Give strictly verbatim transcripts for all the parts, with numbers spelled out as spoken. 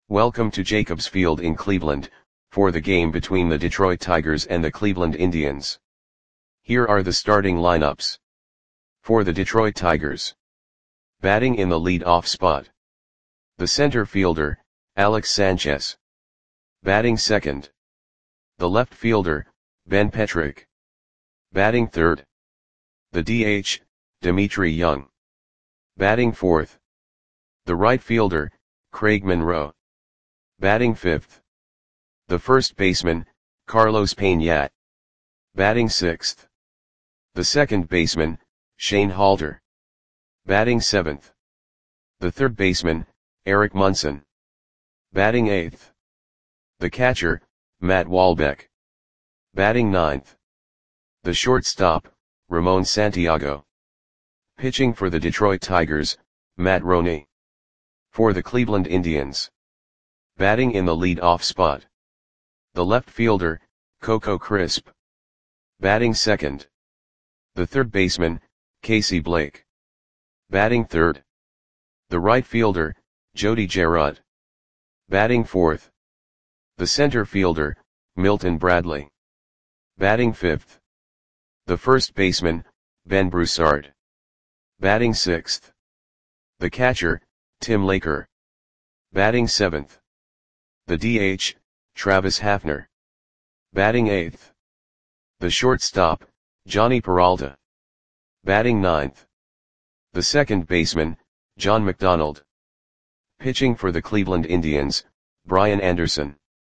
Welcome to Jacobs Field in Cleveland, for the game between the Detroit Tigers and the Cleveland Indians. Here are the starting lineups. For the Detroit Tigers. Batting in the lead-off spot. The center fielder, Alex Sanchez. Batting second. The left fielder, Ben Petrick. Batting third. The D H, Dmitry Young. Batting fourth. The right fielder, Craig Monroe. Batting fifth. The first baseman, Carlos Pena. Batting sixth. The second baseman, Shane Halter. Batting seventh. The third baseman, Eric Munson. Batting eighth. The catcher, Matt Walbeck. Batting ninth. The shortstop, Ramon Santiago. Pitching for the Detroit Tigers, Matt Roney. For the Cleveland Indians. Batting in the lead-off spot. The left fielder, Coco Crisp. Batting second. The third baseman, Casey Blake. Batting third. The right fielder, Jody Gerard. Batting fourth. The center fielder, Milton Bradley. Batting fifth. The first baseman, Ben Broussard. Batting sixth. The catcher, Tim Laker. Batting seventh. The D H, Travis Hafner. Batting eighth. The shortstop, Johnny Peralta. Batting ninth. The second baseman, John McDonald. Pitching for the Cleveland Indians, Brian Anderson.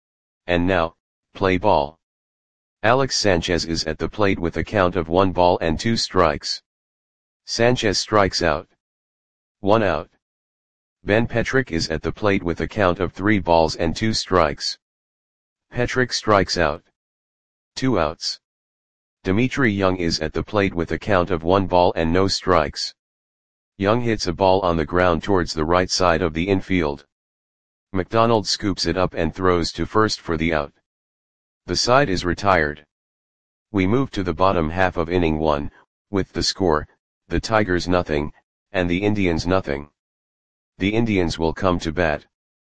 And now, play ball. Alex Sanchez is at the plate with a count of one ball and two strikes. Sanchez strikes out. One out. Ben Petrick is at the plate with a count of three balls and two strikes. Petrick strikes out. Two outs. Dmitry Young is at the plate with a count of one ball and no strikes. Young hits a ball on the ground towards the right side of the infield. McDonald scoops it up and throws to first for the out. The side is retired. We move to the bottom half of inning one, with the score, the Tigers nothing, and the Indians nothing. The Indians will come to bat.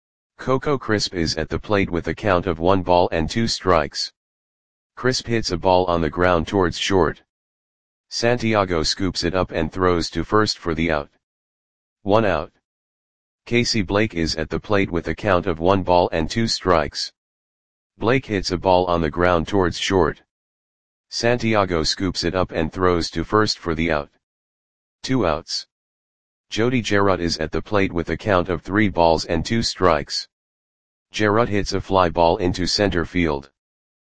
Coco Crisp is at the plate with a count of one ball and two strikes. Crisp hits a ball on the ground towards short. Santiago scoops it up and throws to first for the out. One out. Casey Blake is at the plate with a count of one ball and two strikes. Blake hits a ball on the ground towards short. Santiago scoops it up and throws to first for the out. Two outs. Jody Gerard is at the plate with a count of three balls and two strikes. Gerard hits a fly ball into center field.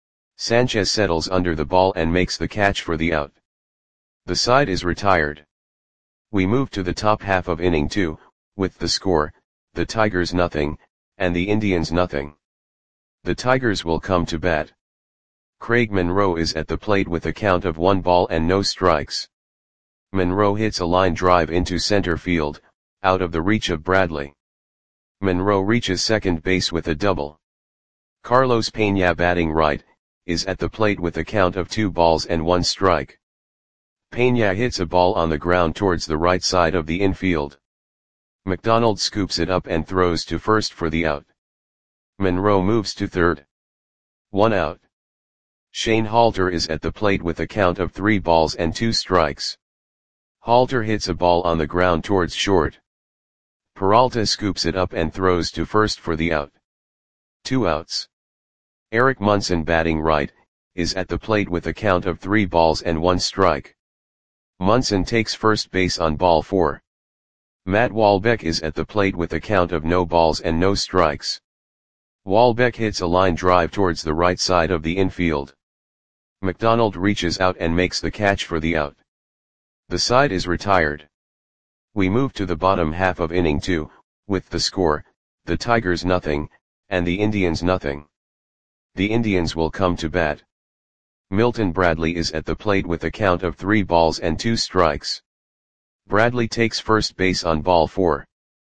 Sanchez settles under the ball and makes the catch for the out. The side is retired. We move to the top half of inning two, with the score, the Tigers nothing, and the Indians nothing. The Tigers will come to bat. Craig Monroe is at the plate with a count of one ball and no strikes. Monroe hits a line drive into center field, out of the reach of Bradley. Monroe reaches second base with a double. Carlos Pena, batting right, is at the plate with a count of two balls and one strike. Pena hits a ball on the ground towards the right side of the infield. McDonald scoops it up and throws to first for the out. Monroe moves to third. One out. Shane Halter is at the plate with a count of three balls and two strikes. Halter hits a ball on the ground towards short. Peralta scoops it up and throws to first for the out. Two outs. Eric Munson, batting right, is at the plate with a count of three balls and one strike. Munson takes first base on ball four. Matt Walbeck is at the plate with a count of no balls and no strikes. Walbeck hits a line drive towards the right side of the infield. McDonald reaches out and makes the catch for the out. The side is retired. We move to the bottom half of inning two, with the score, the Tigers nothing, and the Indians nothing. The Indians will come to bat. Milton Bradley is at the plate with a count of three balls and two strikes. Bradley takes first base on ball four.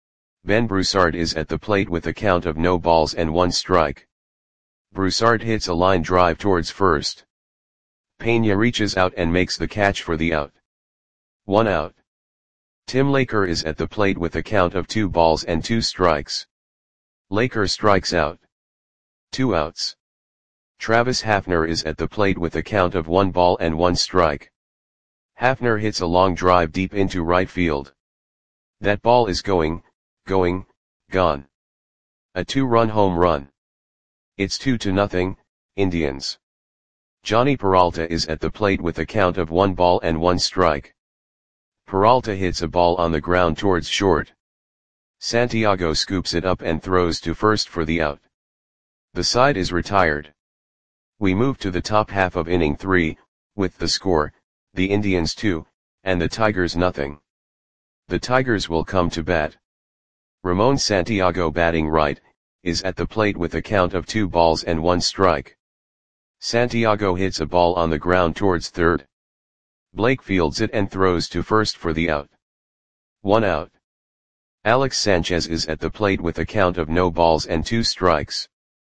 Ben Broussard is at the plate with a count of no balls and one strike. Broussard hits a line drive towards first. Pena reaches out and makes the catch for the out. One out. Tim Laker is at the plate with a count of two balls and two strikes. Laker strikes out. Two outs. Travis Hafner is at the plate with a count of one ball and one strike. Hafner hits a long drive deep into right field. That ball is going, going, gone. A two-run home run. It's two to nothing, Indians. Johnny Peralta is at the plate with a count of one ball and one strike. Peralta hits a ball on the ground towards short. Santiago scoops it up and throws to first for the out. The side is retired. We move to the top half of inning three, with the score, the Indians two, and the Tigers nothing. The Tigers will come to bat. Ramon Santiago, batting right, is at the plate with a count of two balls and one strike. Santiago hits a ball on the ground towards third. Blake fields it and throws to first for the out. One out. Alex Sanchez is at the plate with a count of no balls and two strikes.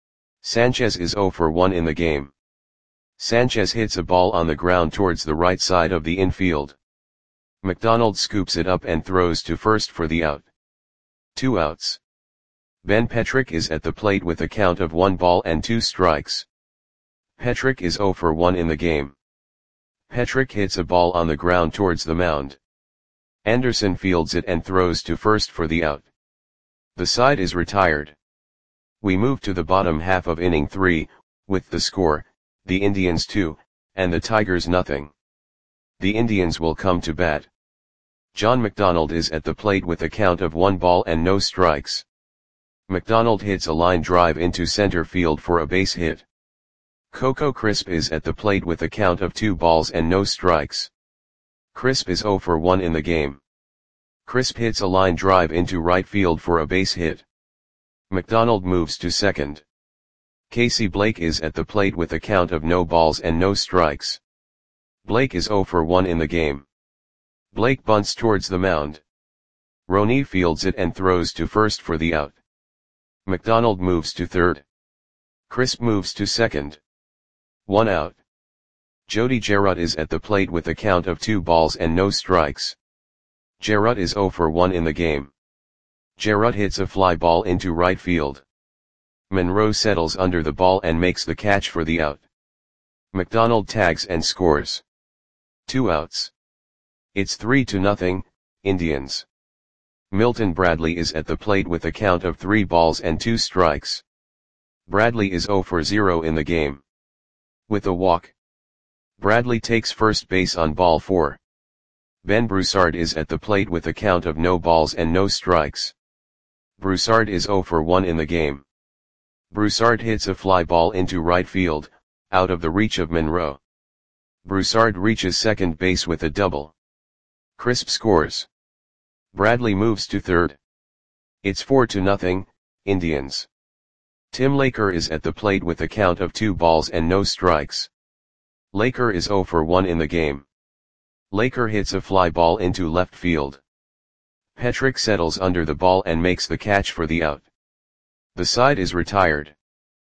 Sanchez is oh for one in the game. Sanchez hits a ball on the ground towards the right side of the infield. McDonald scoops it up and throws to first for the out. Two outs. Ben Petrick is at the plate with a count of one ball and two strikes. Petrick is oh for one in the game. Petrick hits a ball on the ground towards the mound. Anderson fields it and throws to first for the out. The side is retired. We move to the bottom half of inning three, with the score, the Indians two, and the Tigers nothing. The Indians will come to bat. John McDonald is at the plate with a count of one ball and no strikes. McDonald hits a line drive into center field for a base hit. Coco Crisp is at the plate with a count of two balls and no strikes. Crisp is oh for one in the game. Crisp hits a line drive into right field for a base hit. McDonald moves to second. Casey Blake is at the plate with a count of no balls and no strikes. Blake is oh for one in the game. Blake bunts towards the mound. Roney fields it and throws to first for the out. McDonald moves to third. Crisp moves to second. One out. Jody Jarrett is at the plate with a count of two balls and no strikes. Jarrett is oh for one in the game. Jarrett hits a fly ball into right field. Monroe settles under the ball and makes the catch for the out. McDonald tags and scores. Two outs. It's three to nothing, Indians. Milton Bradley is at the plate with a count of three balls and two strikes. Bradley is oh for zero in the game. With a walk. Bradley takes first base on ball four. Ben Broussard is at the plate with a count of no balls and no strikes. Broussard is oh for one in the game. Broussard hits a fly ball into right field, out of the reach of Monroe. Broussard reaches second base with a double. Crisp scores. Bradley moves to third. It's four to nothing, Indians. Tim Laker is at the plate with a count of two balls and no strikes. Laker is oh for one in the game. Laker hits a fly ball into left field. Petrick settles under the ball and makes the catch for the out. The side is retired.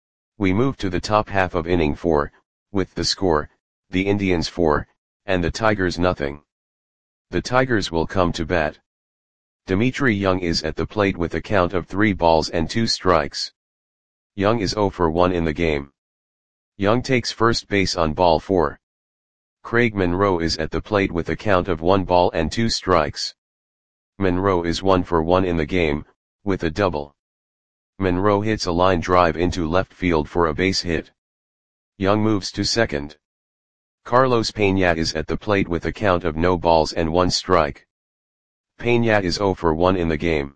We move to the top half of inning four, with the score, the Indians four, and the Tigers nothing. The Tigers will come to bat. Dimitri Young is at the plate with a count of three balls and two strikes. Young is oh for one in the game. Young takes first base on ball four. Craig Monroe is at the plate with a count of one ball and two strikes. Monroe is one for one in the game, with a double. Monroe hits a line drive into left field for a base hit. Young moves to second. Carlos Peña is at the plate with a count of no balls and one strike. Peña is oh for one in the game.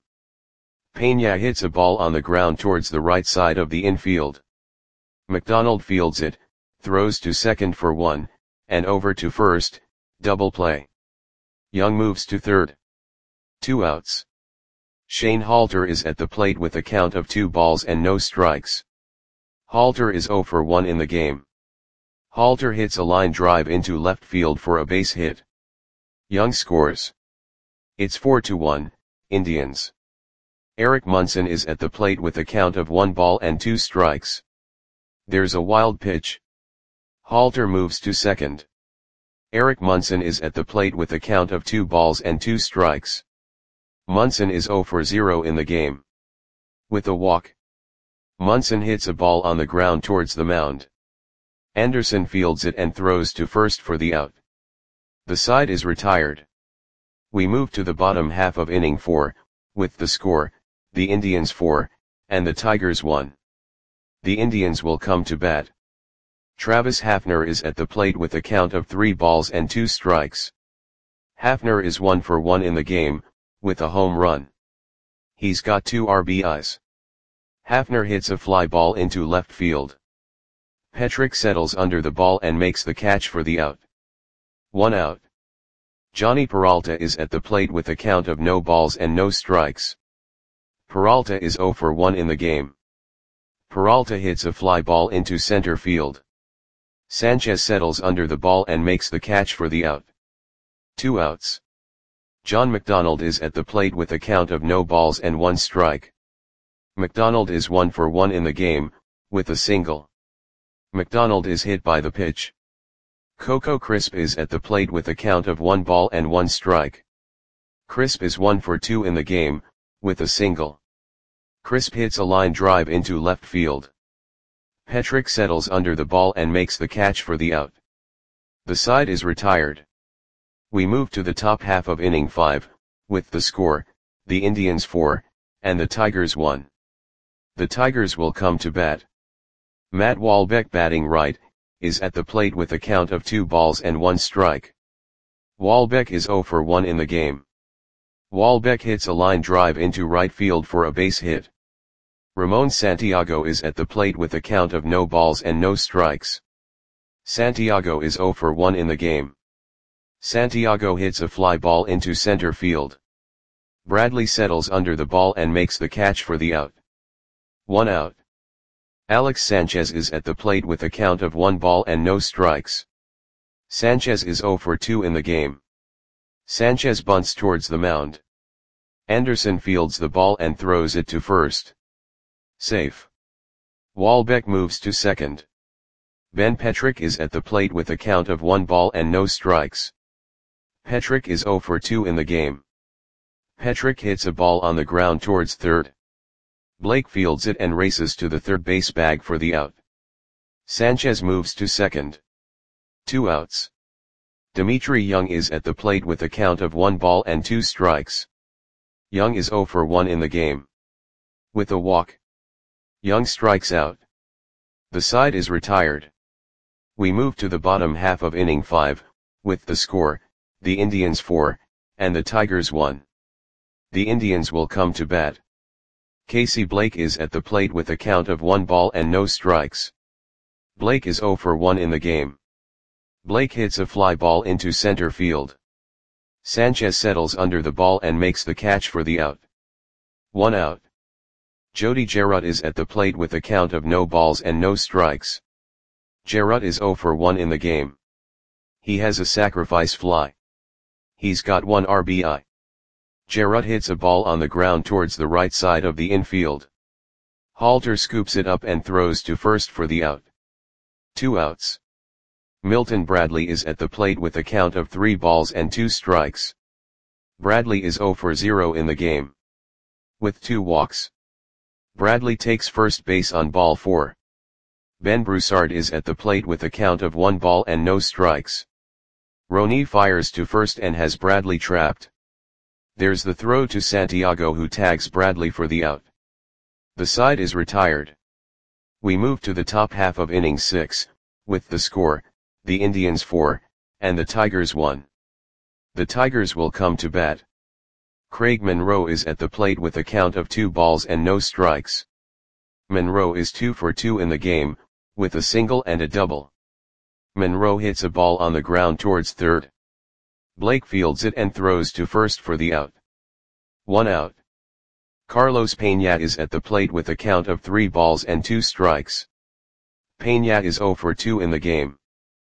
Peña hits a ball on the ground towards the right side of the infield. McDonald fields it, throws to second for one, and over to first, double play. Young moves to third. Two outs. Shane Halter is at the plate with a count of two balls and no strikes. Halter is oh for one in the game. Halter hits a line drive into left field for a base hit. Young scores. It's four to one, Indians. Eric Munson is at the plate with a count of one ball and two strikes. There's a wild pitch. Halter moves to second. Eric Munson is at the plate with a count of two balls and two strikes. Munson is oh for zero in the game. With a walk, Munson hits a ball on the ground towards the mound. Anderson fields it and throws to first for the out. The side is retired. We move to the bottom half of inning four, with the score, the Indians four, and the Tigers one. The Indians will come to bat. Travis Hafner is at the plate with a count of three balls and two strikes. Hafner is one for one in the game, with a home run. He's got two R B Is. Hafner hits a fly ball into left field. Petrick settles under the ball and makes the catch for the out. One out. Johnny Peralta is at the plate with a count of no balls and no strikes. Peralta is zero for one in the game. Peralta hits a fly ball into center field. Sanchez settles under the ball and makes the catch for the out. Two outs. John McDonald is at the plate with a count of no balls and one strike. McDonald is one for one in the game, with a single. McDonald is hit by the pitch. Coco Crisp is at the plate with a count of one ball and one strike. Crisp is one for two in the game, with a single. Crisp hits a line drive into left field. Petrick settles under the ball and makes the catch for the out. The side is retired. We move to the top half of inning five, with the score, the Indians four, and the Tigers one. The Tigers will come to bat. Matt Walbeck, batting right, is at the plate with a count of two balls and one strike. Walbeck is zero for one in the game. Walbeck hits a line drive into right field for a base hit. Ramon Santiago is at the plate with a count of no balls and no strikes. Santiago is zero for one in the game. Santiago hits a fly ball into center field. Bradley settles under the ball and makes the catch for the out. One out. Alex Sanchez is at the plate with a count of one ball and no strikes. Sanchez is zero for two in the game. Sanchez bunts towards the mound. Anderson fields the ball and throws it to first. Safe. Walbeck moves to second. Ben Petrick is at the plate with a count of one ball and no strikes. Petrick is zero for two in the game. Petrick hits a ball on the ground towards third. Blake fields it and races to the third base bag for the out. Sanchez moves to second. Two outs. Dimitri Young is at the plate with a count of one ball and two strikes. Young is zero for one in the game. With a walk, Young strikes out. The side is retired. We move to the bottom half of inning five, with the score, the Indians four, and the Tigers one. The Indians will come to bat. Casey Blake is at the plate with a count of one ball and no strikes. Blake is zero for one in the game. Blake hits a fly ball into center field. Sanchez settles under the ball and makes the catch for the out. One out. Jody Jarrett is at the plate with a count of no balls and no strikes. Jarrett is zero for one in the game. He has a sacrifice fly. He's got one R B I. Jarrett hits a ball on the ground towards the right side of the infield. Halter scoops it up and throws to first for the out. Two outs. Milton Bradley is at the plate with a count of three balls and two strikes. Bradley is zero for zero in the game. With two walks. Bradley takes first base on ball four. Ben Broussard is at the plate with a count of one ball and no strikes. Roney fires to first and has Bradley trapped. There's the throw to Santiago, who tags Bradley for the out. The side is retired. We move to the top half of inning six, with the score, the Indians four, and the Tigers one. The Tigers will come to bat. Craig Monroe is at the plate with a count of two balls and no strikes. Monroe is two for two in the game, with a single and a double. Monroe hits a ball on the ground towards third. Blake fields it and throws to first for the out. One out. Carlos Peña is at the plate with a count of three balls and two strikes. Peña is zero for two in the game.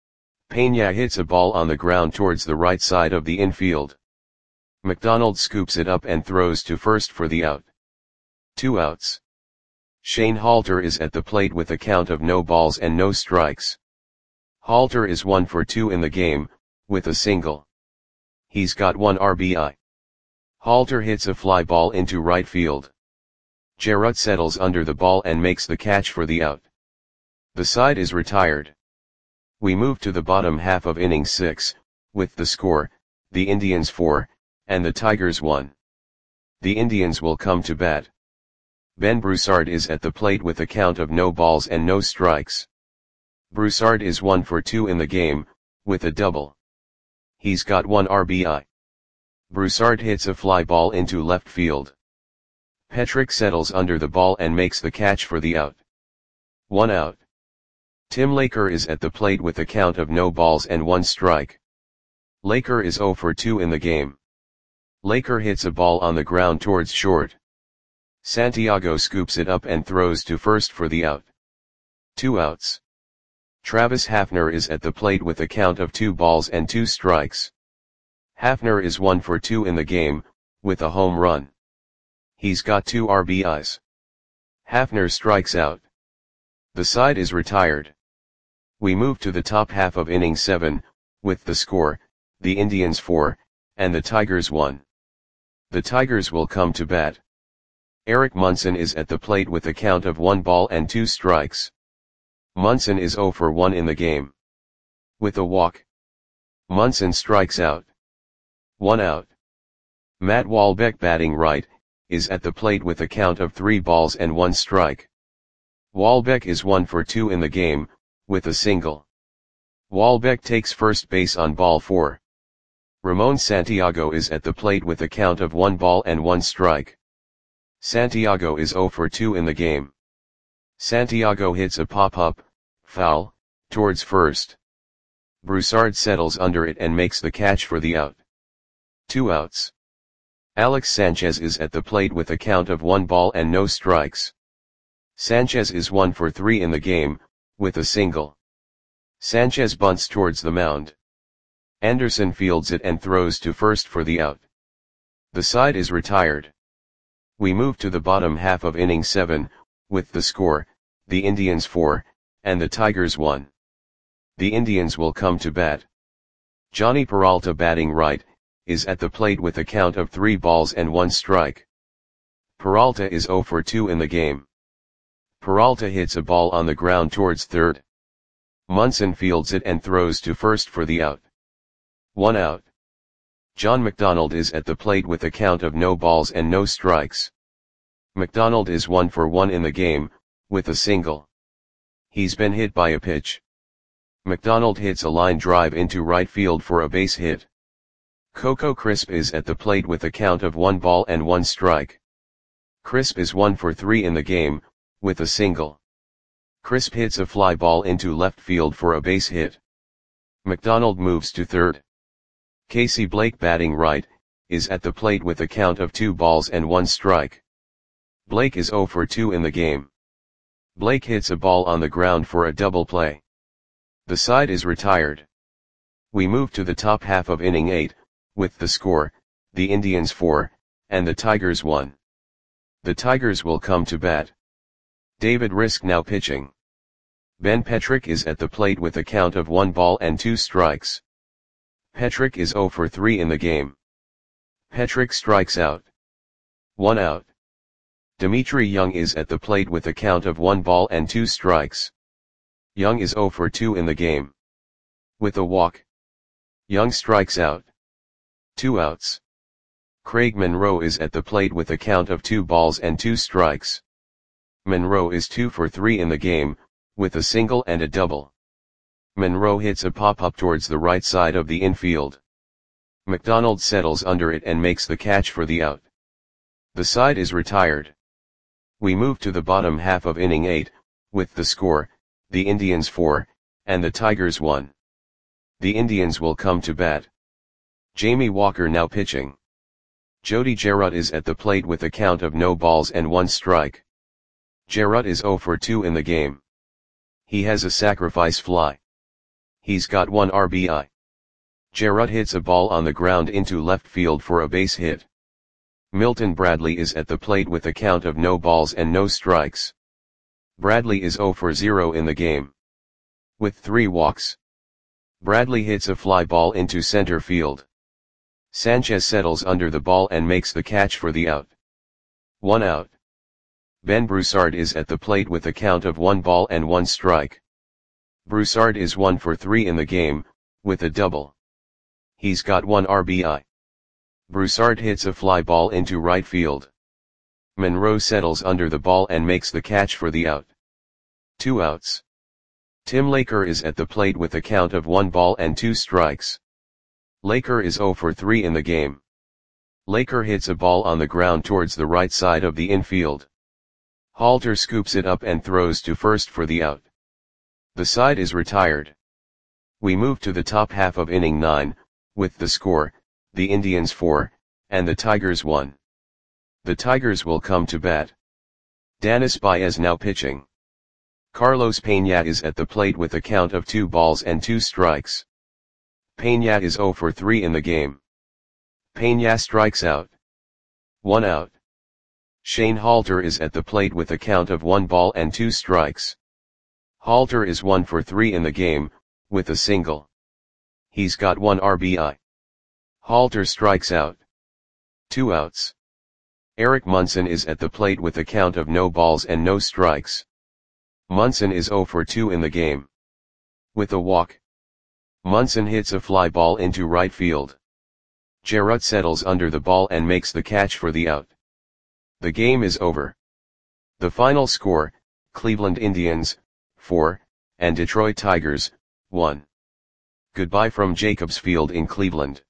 Peña hits a ball on the ground towards the right side of the infield. McDonald scoops it up and throws to first for the out. Two outs. Shane Halter is at the plate with a count of no balls and no strikes. Halter is one for two in the game, with a single. He's got one R B I. Halter hits a fly ball into right field. Jarrett settles under the ball and makes the catch for the out. The side is retired. We move to the bottom half of inning six, with the score, the Indians four, and the Tigers one. The Indians will come to bat. Ben Broussard is at the plate with a count of no balls and no strikes. Broussard is one for two in the game, with a double. He's got one R B I. Broussard hits a fly ball into left field. Petrick settles under the ball and makes the catch for the out. One out. Tim Laker is at the plate with a count of no balls and one strike. Laker is zero for two in the game. Laker hits a ball on the ground towards short. Santiago scoops it up and throws to first for the out. Two outs. Travis Hafner is at the plate with a count of two balls and two strikes. Hafner is one for two in the game, with a home run. He's got two R B Is. Hafner strikes out. The side is retired. We move to the top half of inning seven, with the score, the Indians four, and the Tigers one. The Tigers will come to bat. Eric Munson is at the plate with a count of one ball and two strikes. Munson is zero for one in the game. With a walk. Munson strikes out. One out. Matt Walbeck, batting right, is at the plate with a count of three balls and one strike. Walbeck is one for two in the game, with a single. Walbeck takes first base on ball four. Ramon Santiago is at the plate with a count of one ball and one strike. Santiago is zero for two in the game. Santiago hits a pop-up, foul, towards first. Broussard settles under it and makes the catch for the out. Two outs. Alex Sanchez is at the plate with a count of one ball and no strikes. Sanchez is one for three in the game, with a single. Sanchez bunts towards the mound. Anderson fields it and throws to first for the out. The side is retired. We move to the bottom half of inning seven, with the score, the Indians four, and the Tigers one. The Indians will come to bat. Johnny Peralta, batting right, is at the plate with a count of three balls and one strike. Peralta is zero for two in the game. Peralta hits a ball on the ground towards third. Munson fields it and throws to first for the out. One out. John McDonald is at the plate with a count of no balls and no strikes. McDonald is one for one in the game, with a single. He's been hit by a pitch. McDonald hits a line drive into right field for a base hit. Coco Crisp is at the plate with a count of one ball and one strike. Crisp is one for three in the game, with a single. Crisp hits a fly ball into left field for a base hit. McDonald moves to third. Casey Blake, batting right, is at the plate with a count of two balls and one strike. Blake is zero for two in the game. Blake hits a ball on the ground for a double play. The side is retired. We move to the top half of inning eight, with the score, the Indians four, and the Tigers one. The Tigers will come to bat. David Risk now pitching. Ben Petrick is at the plate with a count of one ball and two strikes. Petrick is zero for three in the game. Petrick strikes out. One out. Dimitri Young is at the plate with a count of one ball and two strikes. Young is zero for two in the game. With a walk. Young strikes out. Two outs. Craig Monroe is at the plate with a count of two balls and two strikes. Monroe is two for three in the game, with a single and a double. Monroe hits a pop-up towards the right side of the infield. McDonald settles under it and makes the catch for the out. The side is retired. We move to the bottom half of inning eight, with the score, the Indians four, and the Tigers one. The Indians will come to bat. Jamie Walker now pitching. Jody Jarrett is at the plate with a count of no balls and one strike. Jarrett is zero for two in the game. He has a sacrifice fly. He's got one R B I. Jarrett hits a ball on the ground into left field for a base hit. Milton Bradley is at the plate with a count of no balls and no strikes. Bradley is zero for zero in the game. With three walks. Bradley hits a fly ball into center field. Sanchez settles under the ball and makes the catch for the out. One out. Ben Broussard is at the plate with a count of one ball and one strike. Broussard is one for three in the game, with a double. He's got one R B I. Broussard hits a fly ball into right field. Monroe settles under the ball and makes the catch for the out. Two outs. Tim Laker is at the plate with a count of one ball and two strikes. Laker is zero for three in the game. Laker hits a ball on the ground towards the right side of the infield. Halter scoops it up and throws to first for the out. The side is retired. We move to the top half of inning nine, with the score, the Indians four, and the Tigers one. The Tigers will come to bat. Danis Baez now pitching. Carlos Peña is at the plate with a count of two balls and two strikes. Peña is zero for three in the game. Peña strikes out. One out. Shane Halter is at the plate with a count of one ball and two strikes. Halter is one for three in the game, with a single. He's got one R B I. Halter strikes out. Two outs. Eric Munson is at the plate with a count of no balls and no strikes. Munson is zero for two in the game. With a walk. Munson hits a fly ball into right field. Jarrett settles under the ball and makes the catch for the out. The game is over. The final score, Cleveland Indians, four, and Detroit Tigers, one. Goodbye from Jacobs Field in Cleveland.